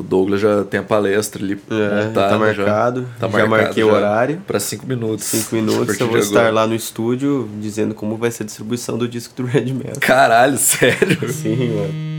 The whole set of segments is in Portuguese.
O Douglas já tem a palestra ali montada. Tá marcado. Já já marquei o horário. Para 5 minutos. 5 minutos eu vou estar lá no estúdio dizendo como vai ser a distribuição do disco do Red Metal. Caralho, sério? Sim, mano.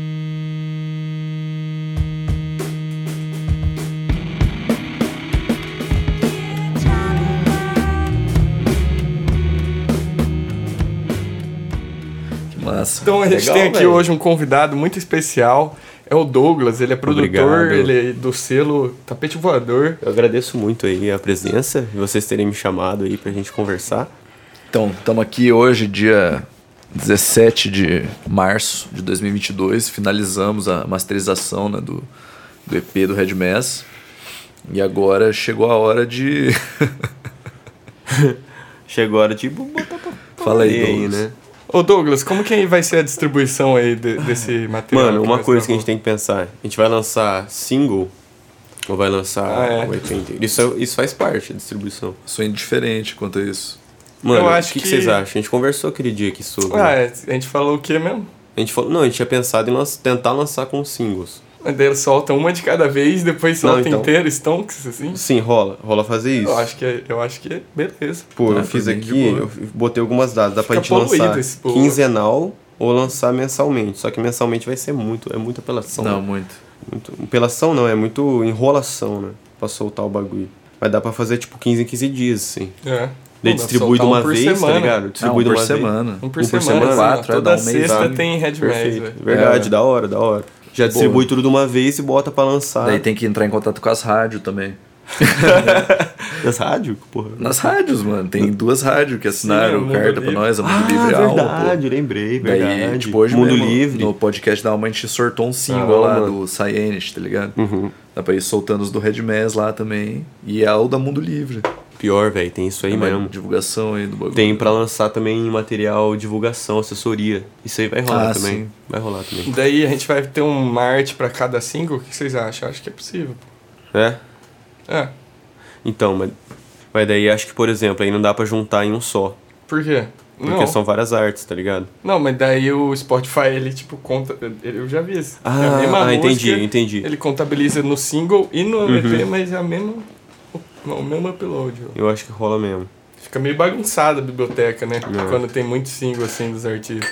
Massa. Então a gente tem aqui hoje um convidado muito especial. É o Douglas, ele é produtor, ele é do selo Tapete Voador. Eu agradeço muito aí a presença e vocês terem me chamado aí pra gente conversar. Então, estamos aqui hoje, dia 17 de março de 2022. Finalizamos a masterização, né, do EP do Red Mass. E agora chegou a hora de... Chegou a hora de botar pra Fala aí, Douglas. né? Ô Douglas, como que vai ser a distribuição aí desse material? Mano, uma coisa que a gente tem que pensar. A gente vai lançar single ou vai lançar o EP inteiro? Isso faz parte da distribuição. Sou indiferente quanto a isso. Mano, o que vocês acham? A gente conversou aquele dia aqui sobre... a gente falou o que mesmo? A gente tinha pensado em tentar lançar com singles. Mas daí solta uma de cada vez, depois solta inteiro, stonks, assim? Sim, rola fazer isso. Eu acho que beleza. Pô, eu fiz aqui, eu botei algumas datas. Dá pra gente lançar quinzenal ou lançar mensalmente. Só que mensalmente vai ser é muita apelação. Não, né? muito. Apelação não, é muito enrolação, né? Pra soltar o bagulho. Mas dá pra fazer tipo 15 em 15 dias, assim. Daí distribui de uma vez, tá ligado? Distribui de uma semana. Um por semana. 4, toda sexta tem Red Mass. Verdade, da hora. Já distribui tudo de uma vez e bota pra lançar. Daí tem que entrar em contato com as rádios também. Nas rádios? Porra. Nas rádios, mano. Tem 2 rádios que assinaram carta pra nós, a Mundo Livre Alma. Verdade, lembrei, verdade. Daí, tipo, hoje Mundo mesmo, Livre. no podcast da Alma, a gente sortou um single lá do Cyanist, tá ligado? Dá pra ir soltando os do Red Mass lá também. E é o da Mundo Livre. Pior, velho, tem isso aí mesmo. Divulgação aí do bagulho. Tem pra lançar também material, divulgação, assessoria. Isso aí vai rolar também. Sim. Vai rolar também. Daí a gente vai ter uma arte pra cada single. O que vocês acham? Acho que é possível. É? É. Então, mas daí acho que, por exemplo, aí não dá pra juntar em um só. Por quê? Porque são várias artes, tá ligado? Não, mas daí o Spotify, ele tipo conta... Eu já vi isso. É a mesma música, entendi. Ele contabiliza no single e no EP, mas é o mesmo upload. Eu acho que rola mesmo. Fica meio bagunçada a biblioteca, né? Quando tem muito single assim dos artistas.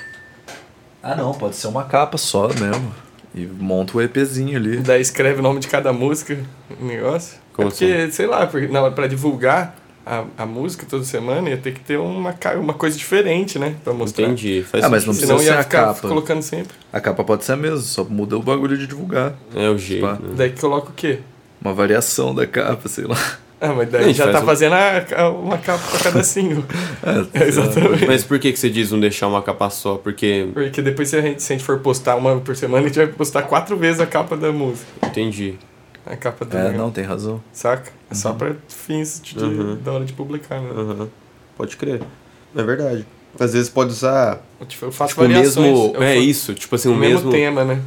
Ah, não, pode ser uma capa só mesmo. E monta o EPzinho ali. Daí escreve o nome de cada música, o negócio. Como porque, assim? sei lá, pra divulgar a música toda semana ia ter que ter uma coisa diferente, né? Pra mostrar. Entendi. Mas não precisa Senão ser ia a ficar capa. colocando sempre. A capa pode ser a mesma, só muda o bagulho de divulgar. É o jeito. Pá. Né? Daí coloca o quê? Uma variação da capa, sei lá. Mas daí já tá fazendo uma capa pra cada single. Exatamente. Mas por que você diz não deixar uma capa só? Porque depois se a gente for postar uma por semana, a gente vai postar 4 vezes a capa da música. Entendi. A capa do Não, tem razão. Saca? É só pra fins da hora de publicar, né? Pode crer. É verdade. Às vezes pode usar... Eu faço tipo, variações. o mesmo... isso. Tipo assim, o mesmo tema, né?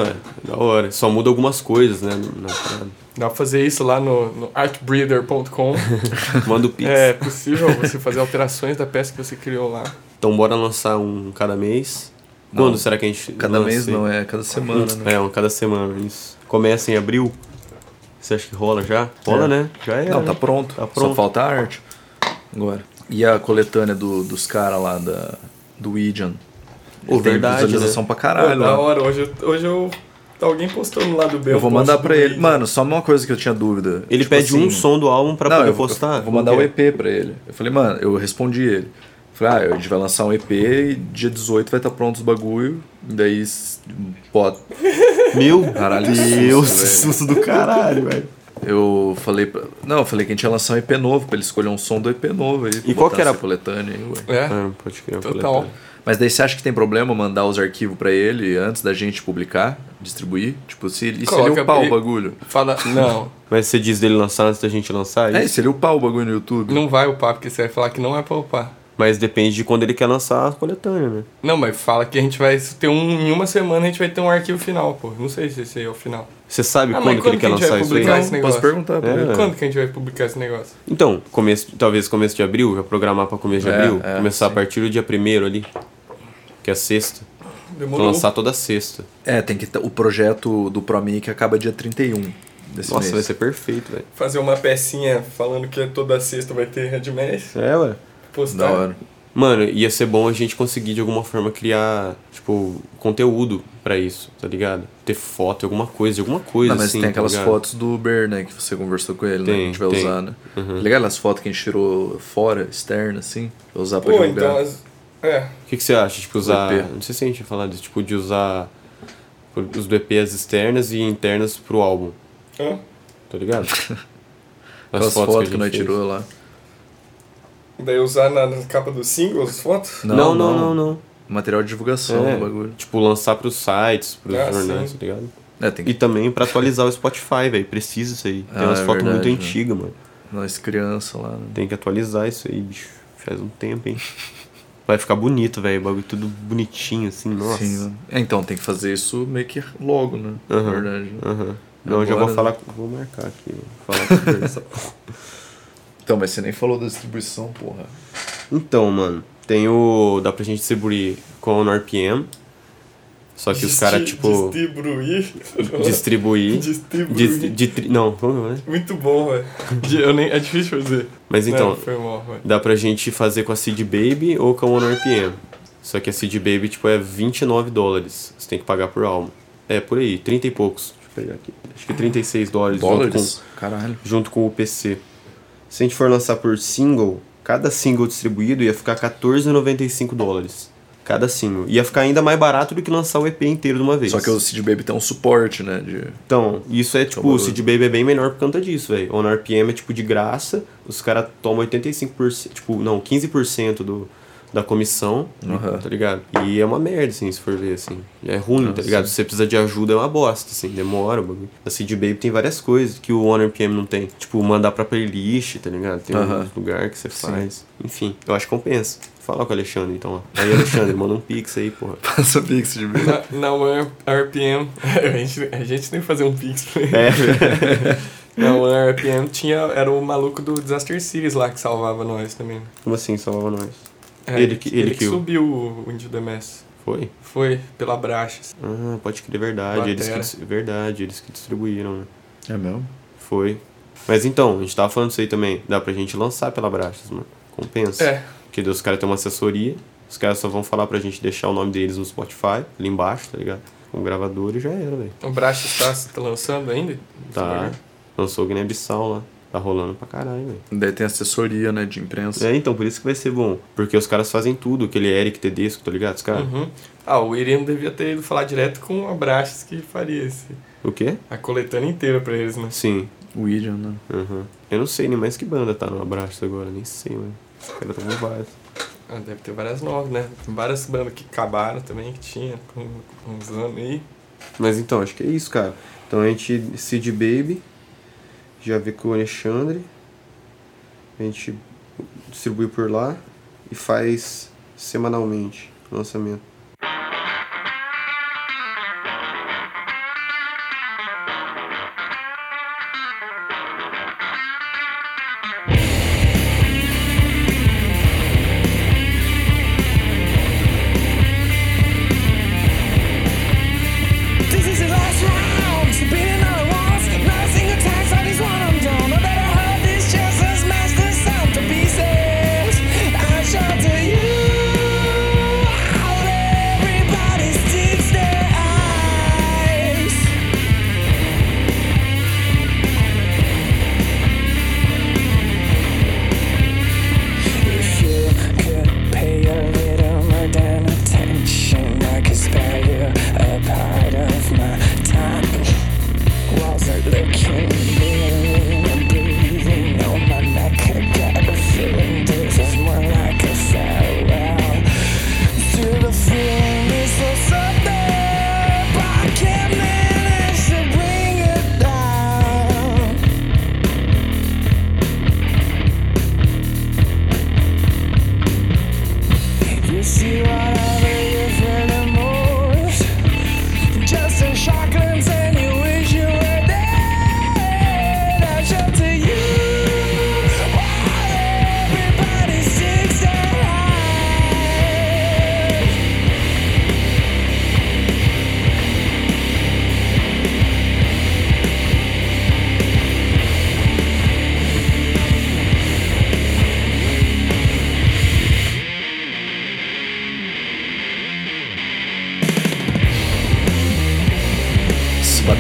Da hora. Só muda algumas coisas, né? Dá pra fazer isso lá no artbreeder.com. Manda o pix. É possível você fazer alterações da peça que você criou lá. Então bora lançar um cada mês. Não, quando será que a gente Cada mês não, é cada semana, né? Um cada semana, isso. Começa em abril. Você acha que rola já? Rola, né? Já é. Não, tá pronto. Tá pronto. Só falta a arte. Agora. E a coletânea dos caras lá do Idian? Tem Verdade, visualização né? pra caralho. Da lá. hora, hoje eu alguém postou no lado B. Eu vou mandar pra ele. Mano, só uma coisa que eu tinha dúvida. Ele Tipo pede assim, um som do álbum pra poder postar? Eu vou mandar o EP pra ele. Eu falei, mano, eu respondi ele. Falei, a gente vai lançar um EP e dia 18 vai estar pronto os bagulho. E daí, pode. Meu Caralho, Deus, susto do caralho, velho. Eu falei que a gente ia lançar um EP novo, pra ele escolher um som do EP novo aí. E qual que era a coletânea aí, ué. Pode crer. Total. Mas daí você acha que tem problema mandar os arquivos pra ele antes da gente publicar, distribuir? Tipo, se ele upar o bagulho? Não. Mas você diz dele lançar antes da gente lançar isso? Se ele upar o bagulho no YouTube. Não vai upar, porque você vai falar que não é pra upar. Mas depende de quando ele quer lançar a coletânea, né? Não, mas fala que a gente vai ter em uma semana a gente vai ter um arquivo final, pô. Não sei se esse aí é o final. Você sabe quando que ele quer lançar isso aí? Esse Posso perguntar pra ele. Quando que a gente vai publicar esse negócio? Então, talvez começo de abril, já programar pra começo de abril. Começar sim. a partir do dia 1º ali, que é sexta. Demorou. Pra lançar toda sexta. Tem que o projeto do ProMake acaba dia 31 desse mês. Vai ser perfeito, velho. Fazer uma pecinha falando que toda sexta vai ter Red Mass. Ué. Postar. Da hora. Mano, ia ser bom a gente conseguir de alguma forma criar, conteúdo pra isso, tá ligado? Ter foto, alguma coisa mas assim. Mas tem aquelas fotos do Uber, né? Que você conversou com ele, né? Que a gente vai usar, né? Legal as fotos que a gente tirou fora, externa, assim. Pra usar pra divulgar. Então O que você acha? Usar... Não sei se a gente ia falar disso. De usar os do EP as externas e internas pro álbum. Tá ligado? As fotos que nós tirou lá. Daí usar na capa do single as fotos? Não. Material de divulgação do bagulho. Lançar pros sites, pros jornais, tá ligado? E também pra atualizar o Spotify, velho. Precisa isso aí. Tem umas fotos muito antigas, mano. Nós criança lá, né? Tem que atualizar isso aí, bicho. Faz um tempo, hein? Vai ficar bonito, velho. O bagulho tudo bonitinho, assim, nossa. Sim, então tem que fazer isso meio que logo, né? Na verdade. Não, agora, já vou falar. Vou marcar aqui. Falar essa porra. Então, mas você nem falou da distribuição, porra. Então, mano, dá pra gente distribuir com o RPM. Só que os caras, Distribuir. Não, como é? Muito bom, velho. É difícil fazer. Mas então, dá pra gente fazer com a Seed Baby ou com o RPM. Só que a Seed Baby, é $29. Você tem que pagar por álbum. Por aí, 30 e poucos. Deixa eu pegar aqui. Acho que $36 junto com o PC. Se a gente for lançar por single, cada single distribuído ia ficar $14,95. Cada single. Ia ficar ainda mais barato do que lançar o EP inteiro de uma vez. Só que o Seed Baby tem um suporte, né? Então, isso é o Seed Baby é bem menor por conta disso, velho. O RPM é de graça, os caras tomam 85%, 15% da comissão, tá ligado? E é uma merda, assim, se for ver, assim. É ruim, tá ligado? Se você precisa de ajuda, é uma bosta, assim, demora. A Seed Baby tem várias coisas que o OneRPM não tem. Mandar pra playlist, tá ligado? Tem um lugar que você faz. Enfim, eu acho que compensa. Fala com o Alexandre, então. Aí, Alexandre, manda um pix aí, porra. Passa o pix de mim. Na OneRPM, a gente tem que fazer um pix pra ele. Na OneRPM era o maluco do Disaster Series lá que salvava nós também. Como assim salvava nós? Ele que subiu o Into the Mass. Foi? Foi, pela Brachas. Pode crer, verdade. Eles que distribuíram, né? É mesmo? Foi. Mas então, a gente tava falando disso aí também. Dá pra gente lançar pela Brachas, mano. Compensa. Porque os caras têm uma assessoria. Os caras só vão falar pra gente deixar o nome deles no Spotify, ali embaixo, tá ligado? Com o gravador e já era, velho. O Brachas tá lançando ainda? Tá. Lançou o Guiné-Bissau lá. Tá rolando pra caralho, velho. Daí tem assessoria, né, de imprensa. Então, por isso que vai ser bom. Porque os caras fazem tudo, aquele Eric Tedesco, tá ligado? Os caras. O Irene devia ter ido falar direto com a Brachas que faria esse. O quê? A coletânea inteira pra eles, né? Sim. O Irian, né? Eu não sei nem mais que banda tá no Brachas agora, nem sei, mano. Os caras estão com várias. Deve ter várias novas, né? Tem várias bandas que acabaram também, que tinha com uns anos aí. Mas então, acho que é isso, cara. Então a gente, Seed Baby, já vê com o Alexandre. A gente distribui por lá e faz semanalmente o lançamento. Pieces, I shot to you.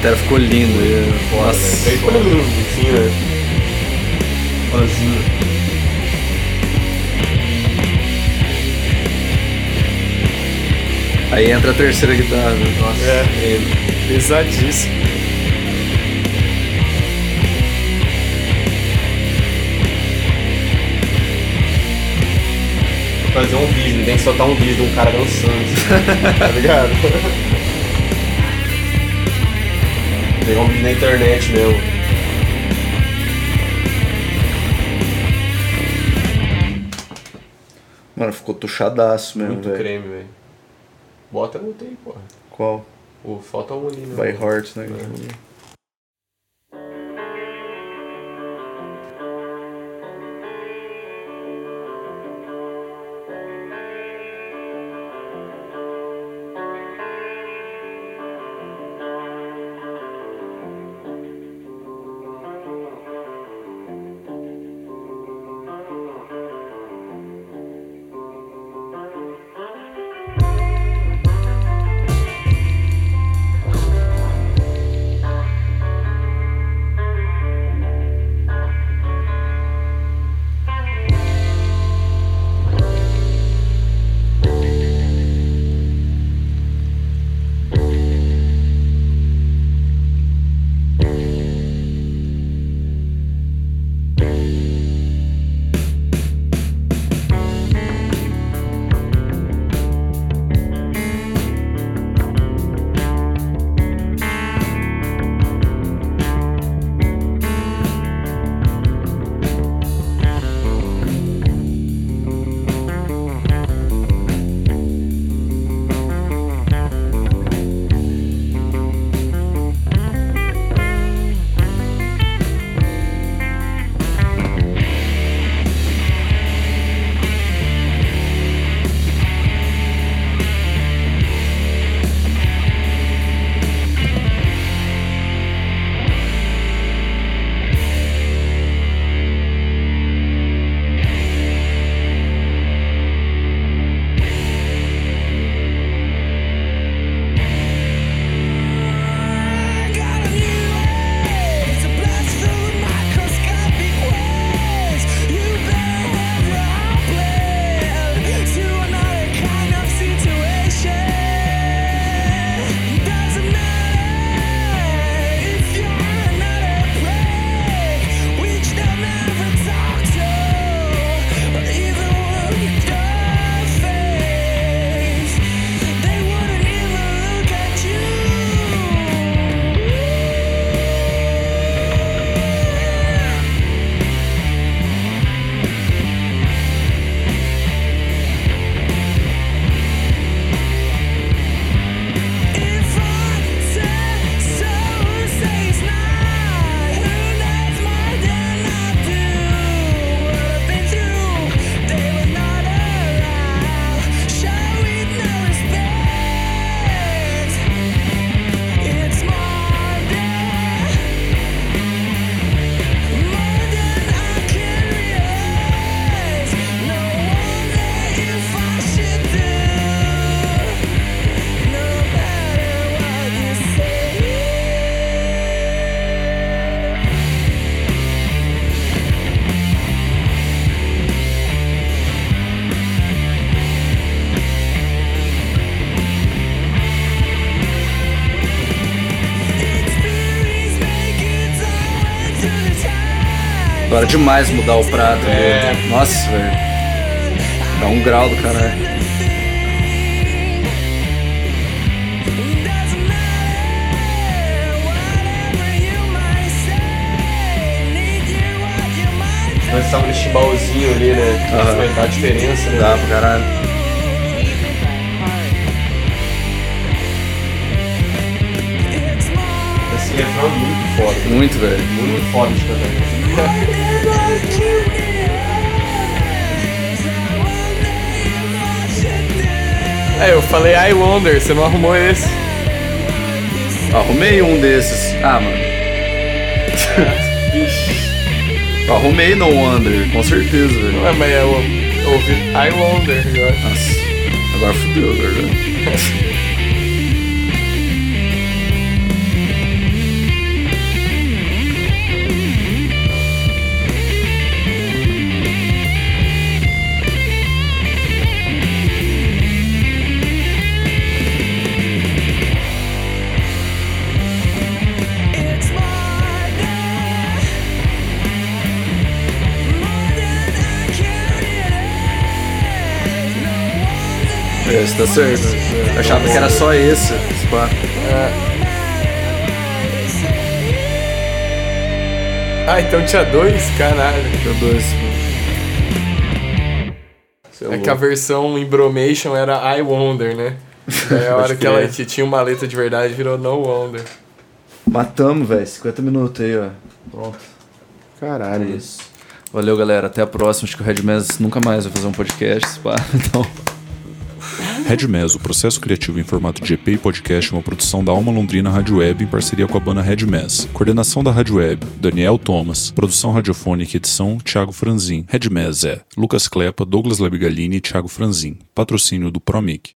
matéria ficou linda. Nossa. Aí quando assim, né? Sozinho. Aí entra a terceira guitarra. Nossa, pesadíssimo. Fazer um vídeo, tem que soltar um vídeo de um cara dançando, tá ligado? Pegar um vídeo na internet mesmo. Mano, ficou tuchadaço mesmo, muito creme, velho. Bota no aí, porra. Qual? Falta um ali, né? By Heart, né? Agora é demais mudar o prato. Nossa, velho. Dá um grau do caralho. Nós estávamos no chimbalzinho ali, né? Vai dar a diferença, né? Dá pra caralho. Esse refrão é muito foda. Muito, velho. Muito foda de cantar. Eu falei I Wonder, você não arrumou esse? Arrumei um desses. Ah, mano. Eu arrumei No Wonder, com certeza, velho. Ué, mas eu ouvi I Wonder agora. Nossa, agora fudeu, verdade. Esse tá certo. Eu achava que era só esse. Pá. Então tinha 2? Caralho. Tinha 2. É que a versão Embromation era I Wonder, né? Aí a hora que ela tinha uma letra de verdade virou No Wonder. Matamos, velho. 50 minutos aí, ó. Pronto. Caralho. É isso. Valeu, galera. Até a próxima. Acho que o Red Mess nunca mais vai fazer um podcast. Pá. Então... Red Mess, o processo criativo em formato de EP e podcast, é uma produção da Alma Londrina Rádio Web em parceria com a banda Red Mess. Coordenação da Rádio Web, Daniel Thomas. Produção radiofônica e edição, Thiago Franzin. Red Mess é Lucas Clepa, Douglas Labigalini e Thiago Franzin. Patrocínio do Promic.